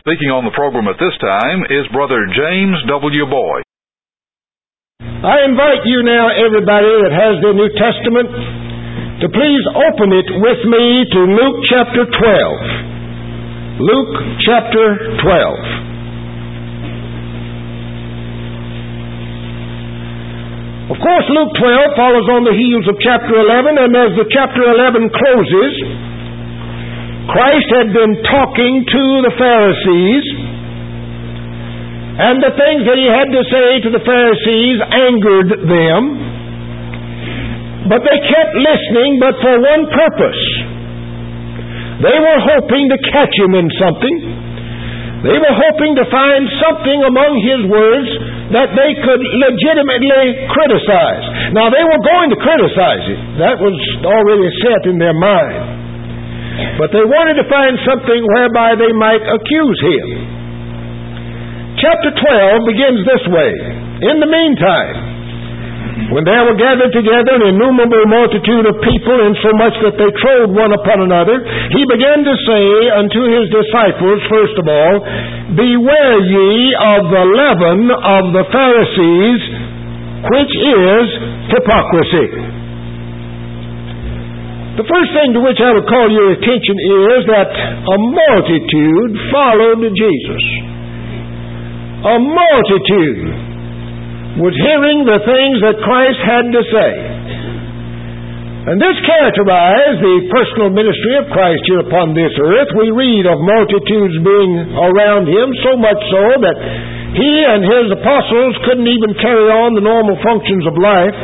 Speaking on the program at this time is Brother James W. Boyd. I invite you now, everybody that has the New Testament, to please open it with me to Luke chapter 12. Luke chapter 12. Of course, Luke 12 follows on the heels of chapter 11, and as the chapter 11 closes, Christ had been talking to the Pharisees, and the things that he had to say to the Pharisees angered them, but they kept listening, but for one purpose. They were hoping to catch him in something. They were hoping to find something among his words that they could legitimately criticize. Now, they were going to criticize it. That was already set in their mind. But they wanted to find something whereby they might accuse him. Chapter 12 begins this way. In the meantime, when there were gathered together an innumerable multitude of people, insomuch that they trode one upon another, he began to say unto his disciples, first of all, Beware ye of the leaven of the Pharisees, which is hypocrisy. The first thing to which I would call your attention is that a multitude followed Jesus. A multitude was hearing the things that Christ had to say. And this characterized the personal ministry of Christ here upon this earth. We read of multitudes being around him, so much so that he and his apostles couldn't even carry on the normal functions of life.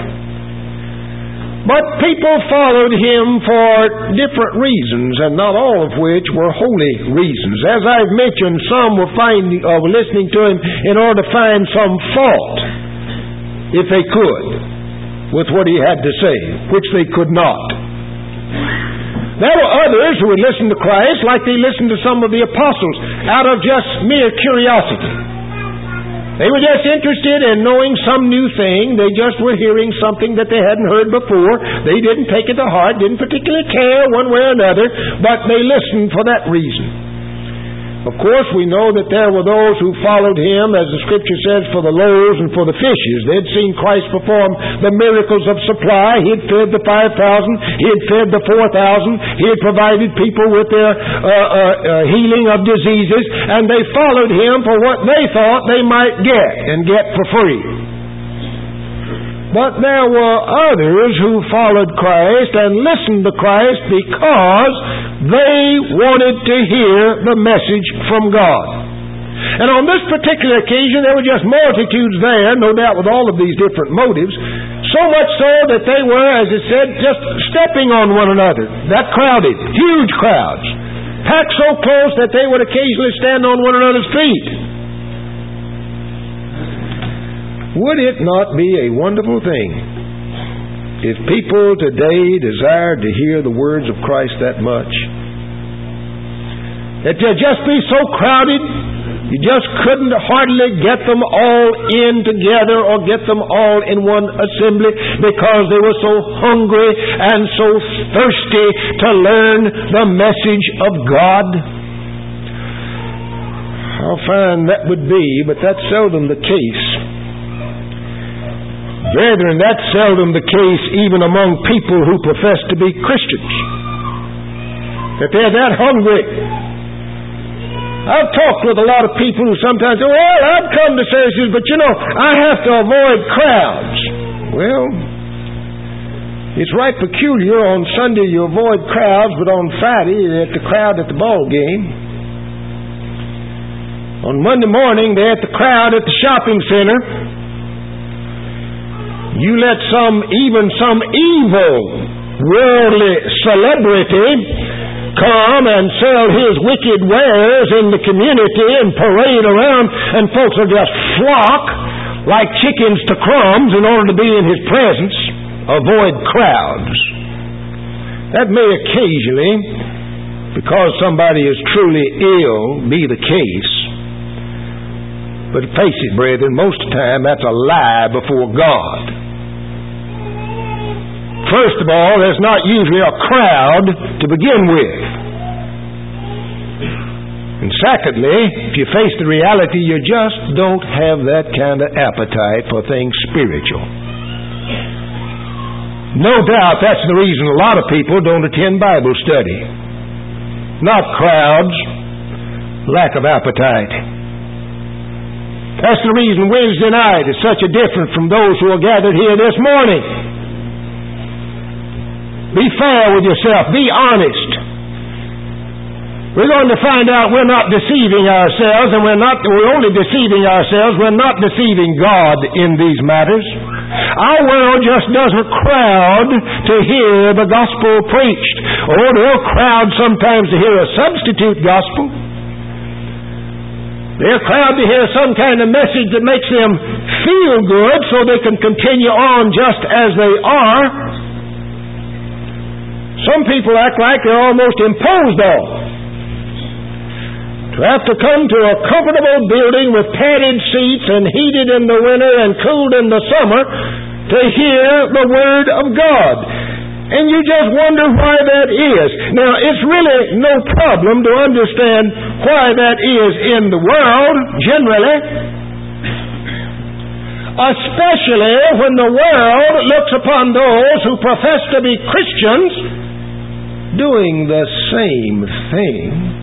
But people followed him for different reasons, and not all of which were holy reasons. As I've mentioned, some were listening to him in order to find some fault, if they could, with what he had to say, which they could not. There were others who would listen to Christ like they listened to some of the apostles, out of just mere curiosity. They were just interested in knowing some new thing. They just were hearing something that they hadn't heard before. They didn't take it to heart, didn't particularly care one way or another, but they listened for that reason. Of course, we know that there were those who followed him, as the Scripture says, for the loaves and for the fishes. They'd seen Christ perform the miracles of supply. He had fed the 5,000. He had fed the 4,000. He had provided people with their healing of diseases. And they followed him for what they thought they might get, and get for free. But there were others who followed Christ and listened to Christ because they wanted to hear the message from God. And on this particular occasion, there were just multitudes there, no doubt with all of these different motives, so much so that they were, as it said, just stepping on one another. That crowded, huge crowds, packed so close that they would occasionally stand on one another's feet. Would it not be a wonderful thing if people today desired to hear the words of Christ that much? That they'd just be so crowded, you just couldn't hardly get them all in together or get them all in one assembly because they were so hungry and so thirsty to learn the message of God. How fine that would be, but that's seldom the case. Brethren, that's seldom the case even among people who profess to be Christians. That they're that hungry. I've talked with a lot of people who sometimes say, well, I've come to services, but I have to avoid crowds. Well, it's right peculiar. On Sunday you avoid crowds, but on Friday you're at the crowd at the ball game. On Monday morning they're at the crowd at the shopping center. You let even some evil worldly celebrity come and sell his wicked wares in the community and parade around, and folks will just flock like chickens to crumbs in order to be in his presence. Avoid crowds. That may occasionally, because somebody is truly ill, be the case. But face it, brethren, most of the time that's a lie before God. First of all, there's not usually a crowd to begin with. And secondly, if you face the reality, you just don't have that kind of appetite for things spiritual. No doubt that's the reason a lot of people don't attend Bible study. Not crowds, lack of appetite. That's the reason Wednesday night is such a difference from those who are gathered here this morning. Be fair with yourself. Be honest. We're going to find out we're not deceiving ourselves, and we're only deceiving ourselves. We're not deceiving God in these matters. Our world just doesn't crowd to hear the gospel preached. Oh, they'll crowd sometimes to hear a substitute gospel. They'll crowd to hear some kind of message that makes them feel good so they can continue on just as they are. Some people act like they're almost imposed on. To have to come to a comfortable building with padded seats and heated in the winter and cooled in the summer to hear the Word of God. And you just wonder why that is. Now, it's really no problem to understand why that is in the world, generally. Especially when the world looks upon those who profess to be Christians doing the same thing.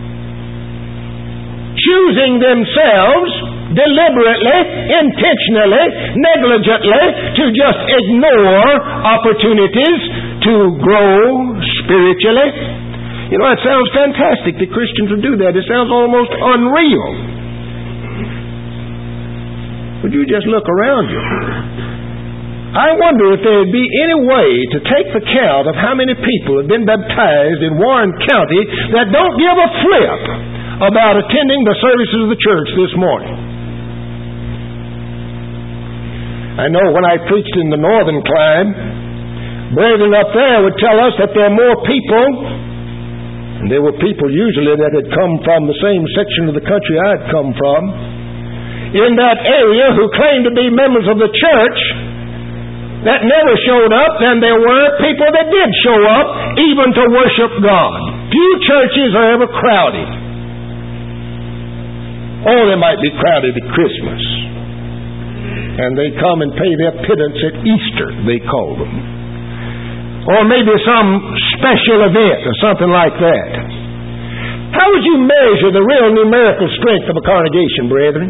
Choosing themselves deliberately, intentionally, negligently to just ignore opportunities to grow spiritually. You know, it sounds fantastic that Christians would do that. It sounds almost unreal. Would you just look around you? I wonder if there would be any way to take the count of how many people have been baptized in Warren County that don't give a flip about attending the services of the church this morning. I know when I preached in the northern clime, brethren up there would tell us that there are more people, and there were people usually that had come from the same section of the country I'd come from, in that area who claimed to be members of the church that never showed up than there were people that did show up even to worship God. Few churches are ever crowded. Oh, they might be crowded at Christmas. And they come and pay their pittance at Easter, they call them. Or maybe some special event or something like that. How would you measure the real numerical strength of a congregation, brethren?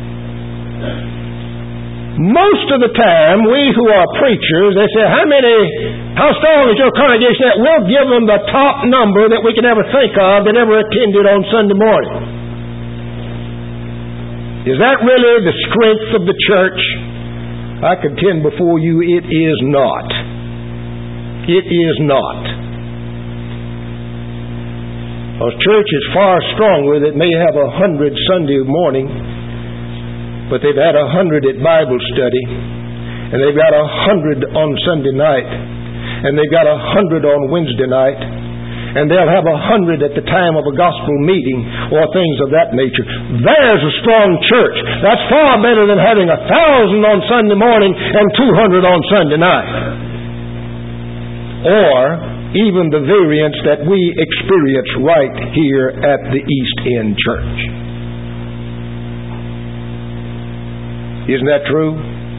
Most of the time, we who are preachers, they say, how strong is your congregation? That we'll give them the top number that we can ever think of that ever attended on Sunday morning. Is that really the strength of the church? I contend before you, it is not. It is not. A church is far stronger that may have 100 Sunday morning, but they've had 100 at Bible study, and they've got 100 on Sunday night, and they've got 100 on Wednesday night, and they'll have 100 at the time of a gospel meeting or things of that nature. There's a strong church. That's far better than having 1,000 on Sunday morning and 200 on Sunday night. Or even the variance that we experience right here at the East End Church. Isn't that true?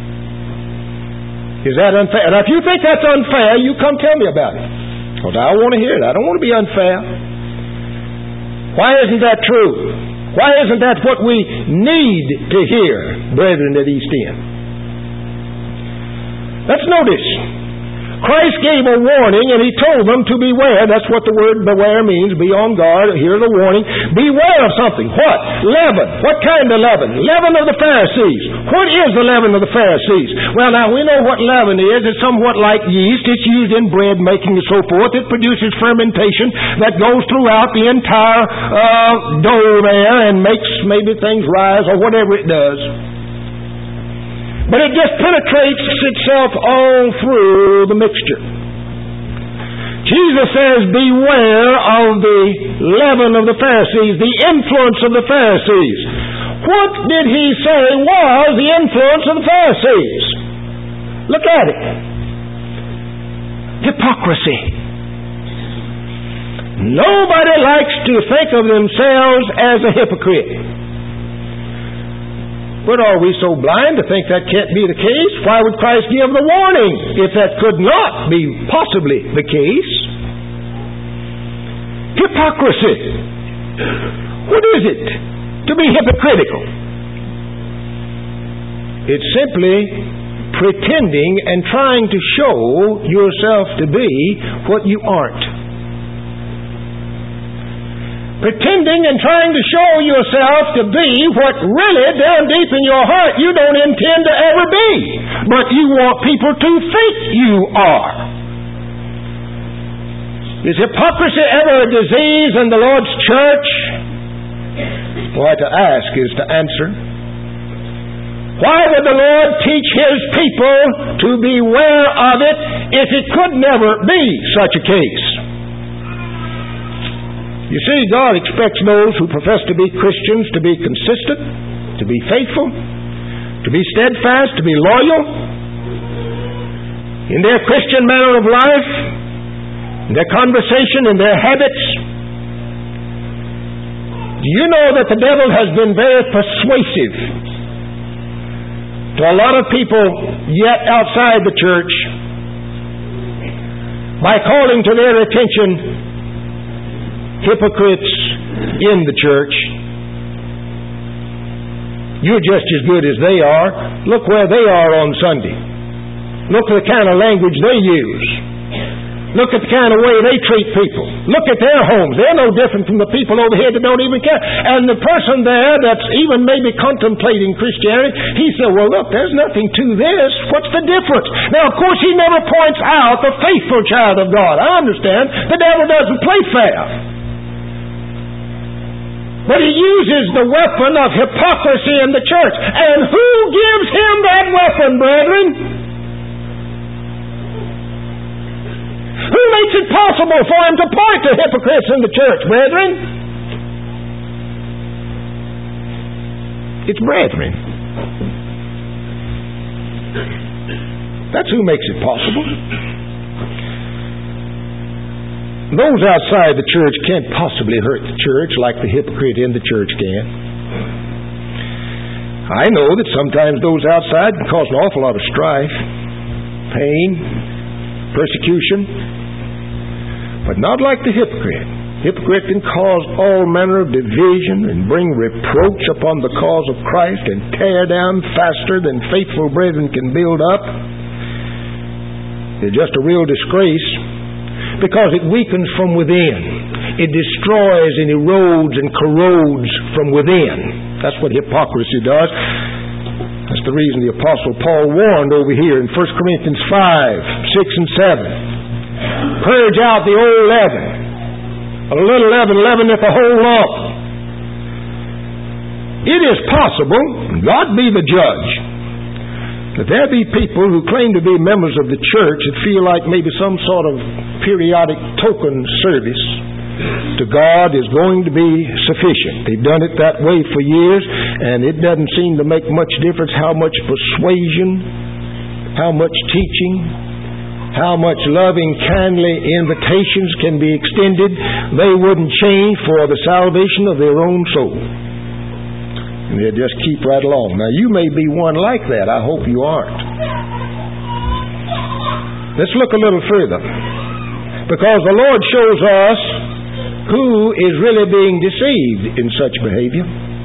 Is that unfair? And if you think that's unfair, you come tell me about it. Because I want to hear it. I don't want to be unfair. Why isn't that true? Why isn't that what we need to hear, brethren at East End? Let's notice. Christ gave a warning and He told them to beware. That's what the word beware means. Be on guard. Hear the warning. Beware of something. What? Leaven. What kind of leaven? Leaven of the Pharisees. What is the leaven of the Pharisees? Well, now we know what leaven is. It's somewhat like yeast. It's used in bread making and so forth. It produces fermentation that goes throughout the entire dough there and makes maybe things rise or whatever it does. But it just penetrates itself all through the mixture. Jesus says, beware of the leaven of the Pharisees, the influence of the Pharisees. What did He say was the influence of the Pharisees? Look at it. Hypocrisy. Nobody likes to think of themselves as a hypocrite. But are we so blind to think that can't be the case? Why would Christ give the warning if that could not be possibly the case? Hypocrisy. What is it to be hypocritical? It's simply pretending and trying to show yourself to be what you aren't. Pretending and trying to show yourself to be what really down deep in your heart you don't intend to ever be, but you want people to think you are. Is hypocrisy ever a disease in the Lord's church? Why, to ask is to answer. Why would the Lord teach His people to beware of it if it could never be such a case? You see, God expects those who profess to be Christians to be consistent, to be faithful, to be steadfast, to be loyal in their Christian manner of life, in their conversation, in their habits. Do you know that the devil has been very persuasive to a lot of people yet outside the church by calling to their attention hypocrites in the church? You're just as good as they are. Look where they are on Sunday. Look at the kind of language they use. Look at the kind of way they treat people. Look at their homes. They're no different from the people over here that don't even care. And the person there that's even maybe contemplating Christianity, he said, well, look, there's nothing to this. What's the difference? Now, of course, he never points out the faithful child of God. I understand. The devil doesn't play fair. But he uses the weapon of hypocrisy in the church. And who gives him that weapon, brethren? Who makes it possible for him to point to hypocrites in the church, brethren? It's brethren. That's who makes it possible. Those outside the church can't possibly hurt the church like the hypocrite in the church can. I know that sometimes those outside can cause an awful lot of strife, pain, persecution, but not like the hypocrite. Hypocrite can cause all manner of division and bring reproach upon the cause of Christ and tear down faster than faithful brethren can build up. They're just a real disgrace, because it weakens from within. It destroys and erodes and corrodes from within. That's what hypocrisy does. That's the reason the Apostle Paul warned over here in 1 Corinthians 5, 6 and 7. Purge out the old leaven. A little leaven leaveneth the whole lump. It is possible, God be the judge, that there be people who claim to be members of the church that feel like maybe some sort of periodic token service to God is going to be sufficient. They've done it that way for years, and it doesn't seem to make much difference how much persuasion, how much teaching, how much loving, kindly invitations can be extended. They wouldn't change for the salvation of their own soul. And they'll just keep right along. Now, you may be one like that. I hope you aren't. Let's look a little further. Because the Lord shows us who is really being deceived in such behavior.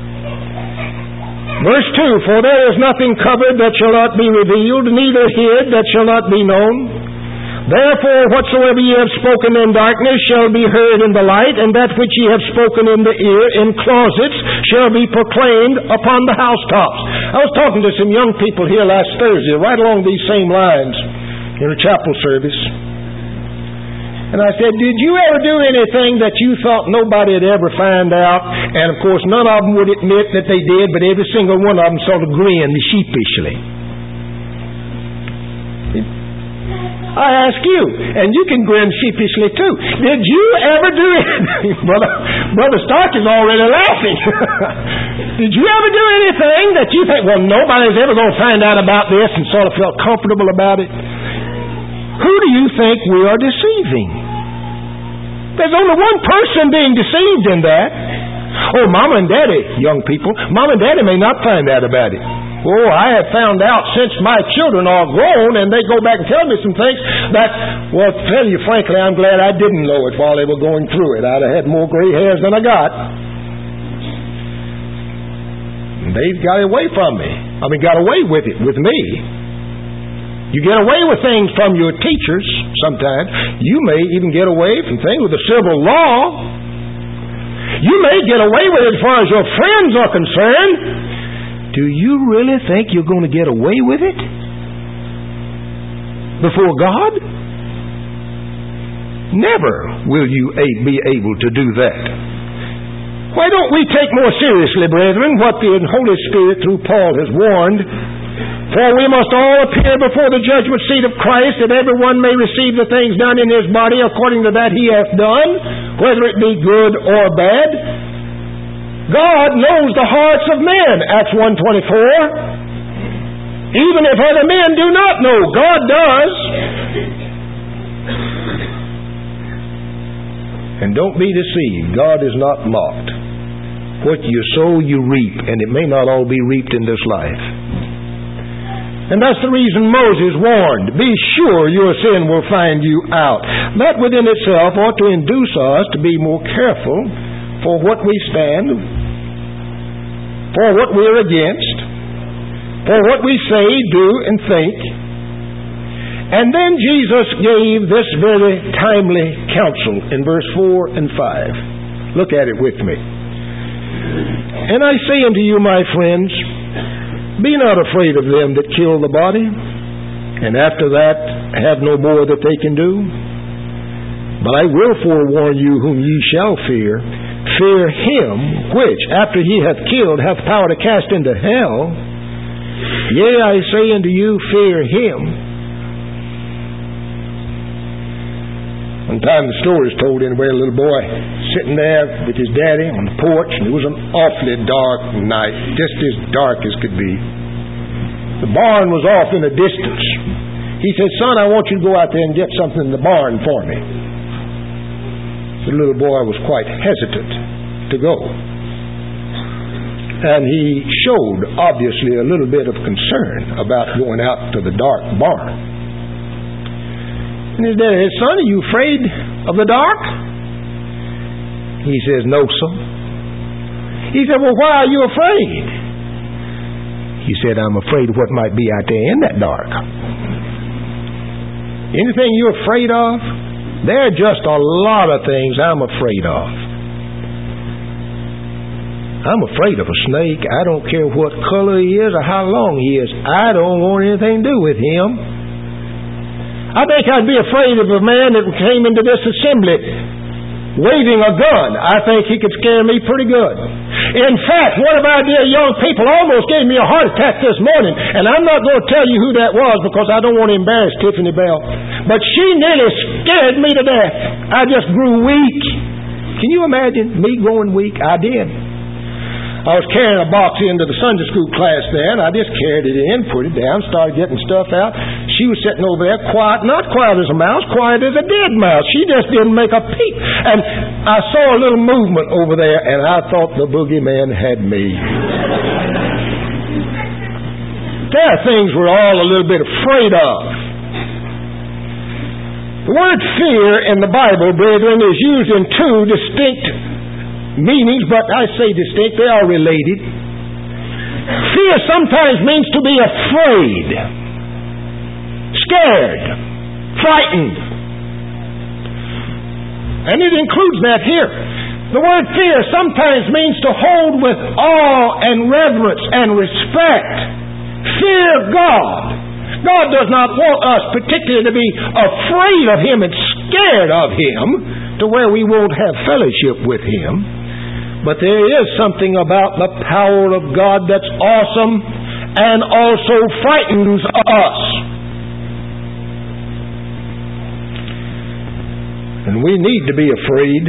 Verse 2, for there is nothing covered that shall not be revealed, neither hid that shall not be known. Therefore, whatsoever ye have spoken in darkness shall be heard in the light, and that which ye have spoken in the ear in closets shall be proclaimed upon the housetops. I was talking to some young people here last Thursday, right along these same lines, in a chapel service. And I said, did you ever do anything that you thought nobody would ever find out? And of course, none of them would admit that they did, but every single one of them sort of grinned sheepishly. I ask you, and you can grin sheepishly too. Did you ever do anything? Brother Stark is already laughing. Did you ever do anything that you think, well, nobody's ever going to find out about this, and sort of felt comfortable about it? Who do you think we are deceiving? There's only one person being deceived in that. Oh, Mama and Daddy, young people, Mama and Daddy may not find out about it. Oh, I have found out since my children are grown and they go back and tell me some things that, well, to tell you frankly, I'm glad I didn't know it while they were going through it. I'd have had more gray hairs than I got. They got away from me. Got away with it, with me. You get away with things from your teachers sometimes. You may even get away from things with the civil law. You may get away with it as far as your friends are concerned. Do you really think you're going to get away with it before God? Never will you be able to do that. Why don't we take more seriously, brethren, what the Holy Spirit through Paul has warned? For we must all appear before the judgment seat of Christ, that everyone may receive the things done in his body according to that he hath done, whether it be good or bad. God knows the hearts of men, Acts 1:24. Even if other men do not know, God does. And don't be deceived. God is not mocked. What you sow, you reap, and it may not all be reaped in this life. And that's the reason Moses warned, be sure your sin will find you out. That within itself ought to induce us to be more careful for what we stand, for what we're against, for what we say, do, and think. And then Jesus gave this very timely counsel in verse 4 and 5. Look at it with me. And I say unto you, my friends, be not afraid of them that kill the body, and after that have no more that they can do. But I will forewarn you whom ye shall fear. Fear him which, after he hath killed, hath power to cast into hell. Yea, I say unto you, fear him. One time the story is told anyway, a little boy sitting there with his daddy on the porch, and it was an awfully dark night, just as dark as could be. The barn was off in the distance. He said, son, I want you to go out there and get something in the barn for me. The little boy was quite hesitant to go. And he showed, obviously, a little bit of concern about going out to the dark barn. And his daddy said, son, are you afraid of the dark? He says, no, son. He said, well, why are you afraid? He said, I'm afraid of what might be out there in that dark. Anything you're afraid of? There are just a lot of things I'm afraid of. I'm afraid of a snake. I don't care what color he is or how long he is. I don't want anything to do with him. I think I'd be afraid of a man that came into this assembly waving a gun. I think he could scare me pretty good. In fact, one of our dear young people almost gave me a heart attack this morning, and I'm not going to tell you who that was because I don't want to embarrass Tiffany Bell. But she nearly scared me to death. I just grew weak. Can you imagine me growing weak? I did. I was carrying a box into the Sunday school class there, and I just carried it in, put it down, started getting stuff out. She was sitting over there quiet, not quiet as a mouse, quiet as a dead mouse. She just didn't make a peep. And I saw a little movement over there, and I thought the boogeyman had me. There are things we're all a little bit afraid of. The word fear in the Bible, brethren, is used in two distinct meanings, but I say distinct, they are related. Fear sometimes means to be afraid, scared, frightened. And it includes that here. The word fear sometimes means to hold with awe and reverence and respect. Fear God. God does not want us particularly to be afraid of Him and scared of Him to where we won't have fellowship with Him. But there is something about the power of God that's awesome and also frightens us. And we need to be afraid.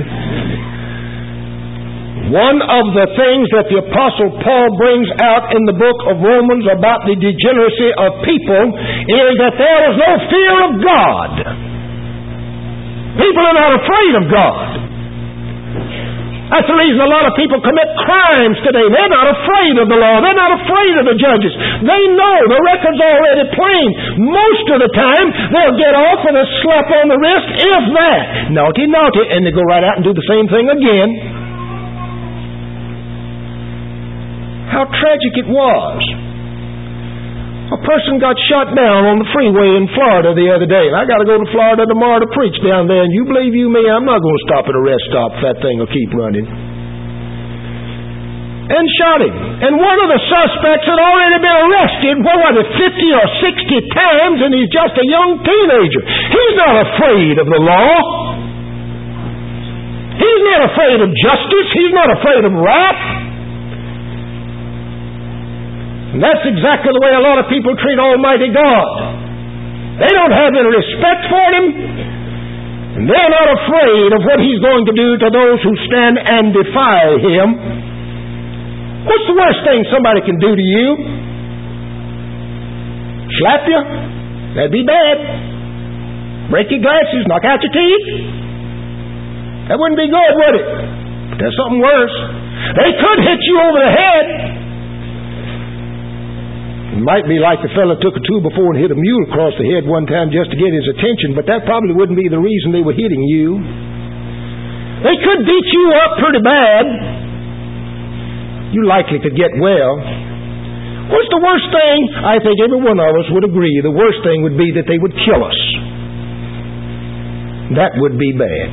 One of the things that the Apostle Paul brings out in the book of Romans about the degeneracy of people is that there is no fear of God. People are not afraid of God. That's the reason a lot of people commit crimes today. They're not afraid of the law. They're not afraid of the judges. They know the record's already plain. Most of the time, they'll get off with a slap on the wrist, if that. Naughty, naughty. And they go right out and do the same thing again. How tragic it was. A person got shot down on the freeway in Florida the other day. I got to go to Florida tomorrow to preach down there, and you believe you me, I'm not going to stop at a rest stop if that thing will keep running. And shot him. And one of the suspects had already been arrested, 50 or 60 times, and he's just a young teenager. He's not afraid of the law. He's not afraid of justice. He's not afraid of wrath. And that's exactly the way a lot of people treat Almighty God. They don't have any respect for Him, and they're not afraid of what He's going to do to those who stand and defy Him. What's the worst thing somebody can do to you? Slap you? That'd be bad. Break your glasses, knock out your teeth? That wouldn't be good, would it? But there's something worse. They could hit you over the head. It might be like the fellow took a 2x4 and hit a mule across the head one time just to get his attention, but that probably wouldn't be the reason they were hitting you. They could beat you up pretty bad. You likely could get well. What's the worst thing? I think every one of us would agree the worst thing would be that they would kill us. That would be bad.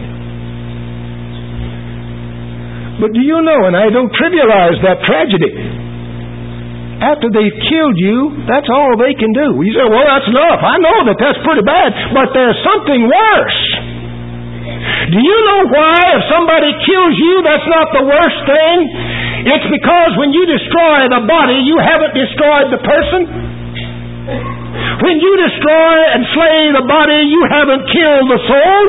But do you know, and I don't trivialize that tragedy, after they've killed you, that's all they can do. You say, well, that's enough. I know that that's pretty bad, but there's something worse. Do you know why if somebody kills you, that's not the worst thing? It's because when you destroy the body, you haven't destroyed the person. When you destroy and slay the body, you haven't killed the soul.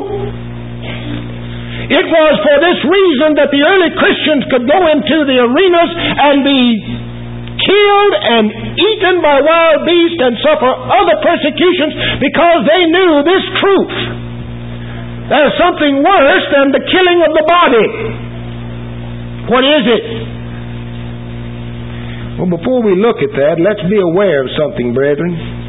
It was for this reason that the early Christians could go into the arenas and be killed and eaten by wild beasts and suffer other persecutions because they knew this truth. There's something worse than the killing of the body. What is it? Well, before we look at that, let's be aware of something, brethren.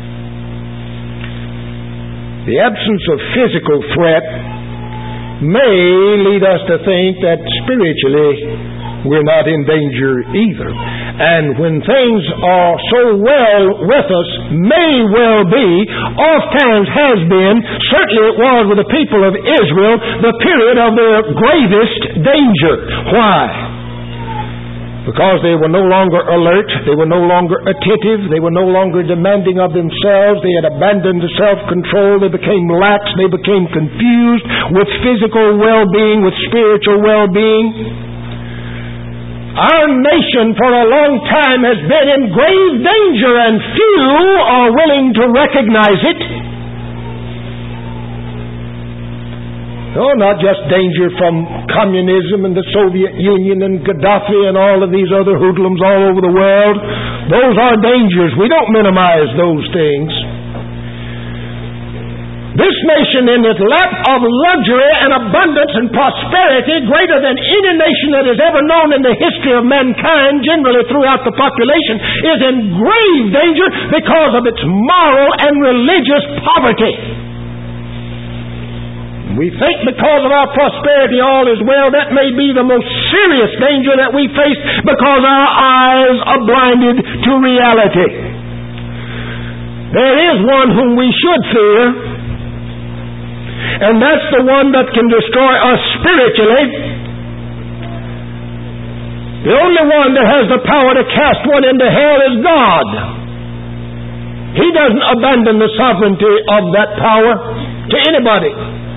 The absence of physical threat may lead us to think that spiritually we're not in danger either. And when things are so well with us, may well be, oft-times has been, certainly it was with the people of Israel, the period of their gravest danger. Why? Because they were no longer alert, they were no longer attentive, they were no longer demanding of themselves, they had abandoned the self-control, they became lax, they became confused with physical well-being, with spiritual well-being. Our nation for a long time has been in grave danger, and few are willing to recognize it. No, not just danger from communism and the Soviet Union and Gaddafi and all of these other hoodlums all over the world. Those are dangers. We don't minimize those things. This nation, in its lap of luxury and abundance and prosperity greater than any nation that has ever known in the history of mankind, generally throughout the population, is in grave danger because of its moral and religious poverty. We think because of our prosperity all is well. That may be the most serious danger that we face because our eyes are blinded to reality. There is one whom we should fear, and that's the one that can destroy us spiritually. The only one that has the power to cast one into hell is God. He doesn't abandon the sovereignty of that power to anybody.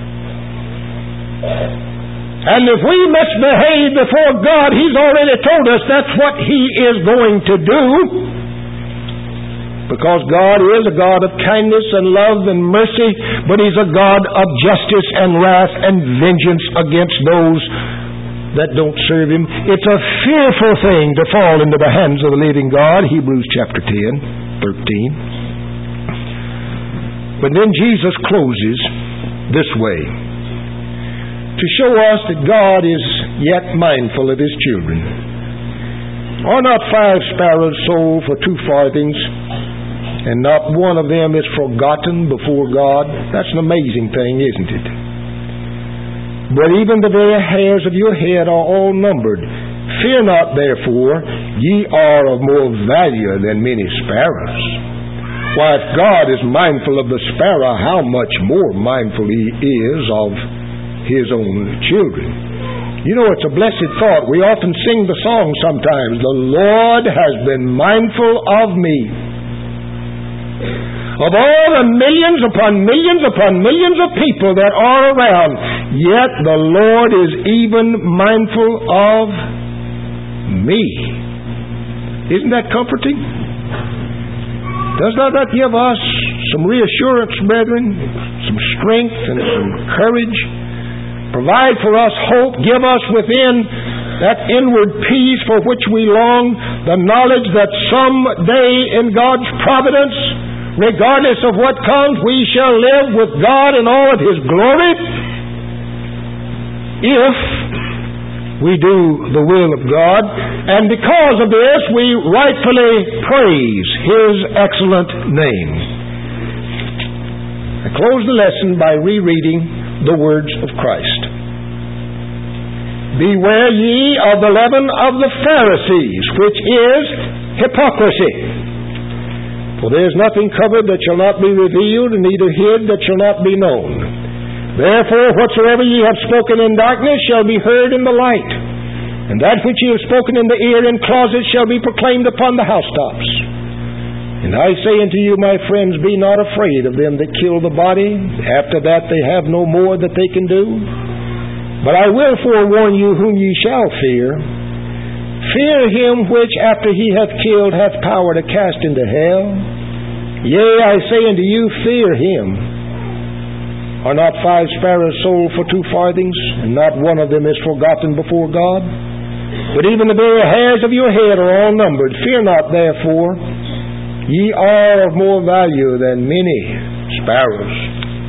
And if we misbehave before God, He's already told us that's what He is going to do. Because God is a God of kindness and love and mercy, but He's a God of justice and wrath and vengeance against those that don't serve Him. It's a fearful thing to fall into the hands of the living God. Hebrews chapter 10, 13. But then Jesus closes this way. to show us that God is yet mindful of His children. Are not 5 sparrows sold for 2 farthings, and not one of them is forgotten before God? That's an amazing thing, isn't it? But even the very hairs of your head are all numbered. Fear not, therefore, ye are of more value than many sparrows. Why, if God is mindful of the sparrow, how much more mindful He is of His own children. You know, it's a blessed thought. We often sing the song sometimes, the Lord has been mindful of me. Of all the millions upon millions upon millions of people that are around, yet the Lord is even mindful of me. Isn't that comforting? Does not that give us some reassurance, brethren, some strength and some courage? Provide for us hope, give us within that inward peace for which we long, the knowledge that someday in God's providence, regardless of what comes, we shall live with God in all of His glory, if we do the will of God. And because of this, we rightfully praise His excellent name. I close the lesson by rereading the words of Christ. Beware ye of the leaven of the Pharisees, which is hypocrisy. For there is nothing covered that shall not be revealed, and neither hid that shall not be known. Therefore, whatsoever ye have spoken in darkness shall be heard in the light, and that which ye have spoken in the ear in closets shall be proclaimed upon the housetops. And I say unto you, my friends, be not afraid of them that kill the body. After that they have no more that they can do. But I will forewarn you whom ye shall fear. Fear him which after he hath killed hath power to cast into hell. Yea, I say unto you, fear him. Are not 5 sparrows sold for 2 farthings, and not one of them is forgotten before God? But even the very hairs of your head are all numbered. Fear not, therefore. Ye are of more value than many sparrows.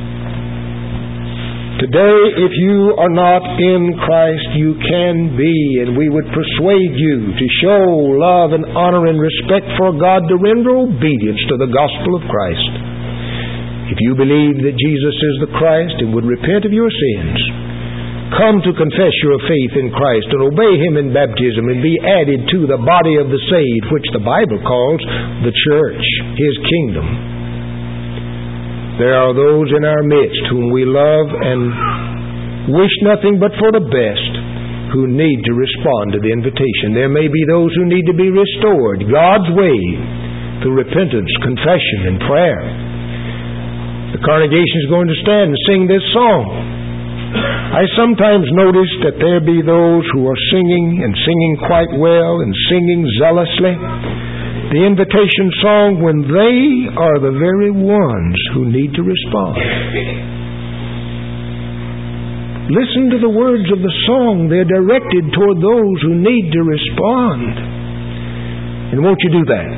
Today, if you are not in Christ, you can be, and we would persuade you to show love and honor and respect for God, to render obedience to the gospel of Christ. If you believe that Jesus is the Christ and would repent of your sins, come to confess your faith in Christ and obey Him in baptism and be added to the body of the saved, which the Bible calls the church, His kingdom. There are those in our midst whom we love and wish nothing but for the best, who need to respond to the invitation. There may be those who need to be restored God's way through repentance, confession, and prayer. The congregation is going to stand and sing this song. I sometimes notice that there be those who are singing and singing quite well and singing zealously the invitation song when they are the very ones who need to respond. Listen to the words of the song. They're directed toward those who need to respond. And won't you do that?